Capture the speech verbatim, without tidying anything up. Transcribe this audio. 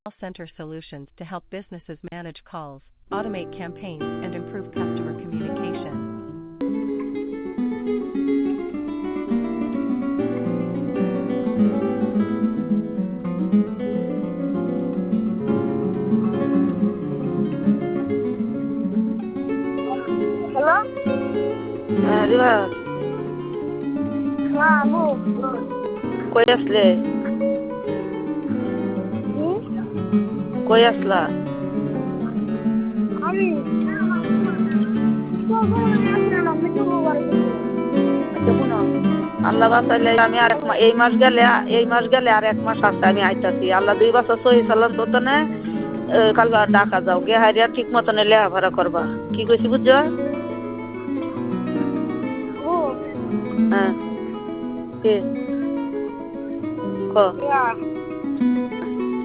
call center solutions to help businesses manage calls, automate campaigns, and improve customer communication. Hello. হ্যাঁ রিবা, হ্যাঁ আপু। কই আসলে? হুম? কই আসলা? আমি আমি তো বাড়ি গেছি। আচ্ছা শুনো, আল্লাহ বাঁচাইলে আমি আর এক মা এই মাস গেলে এই মাস গেলে আর এক মাস আছে আমি আইতাছি। আল্লাহ দুই বছর সহি সালাম তো না কালকে ডাকা যাও গে হারিয়া ঠিক মতন লেখাপড়া করবা। কি কইছি বুঝছো? ও হ্যাঁ কে ক ইয়া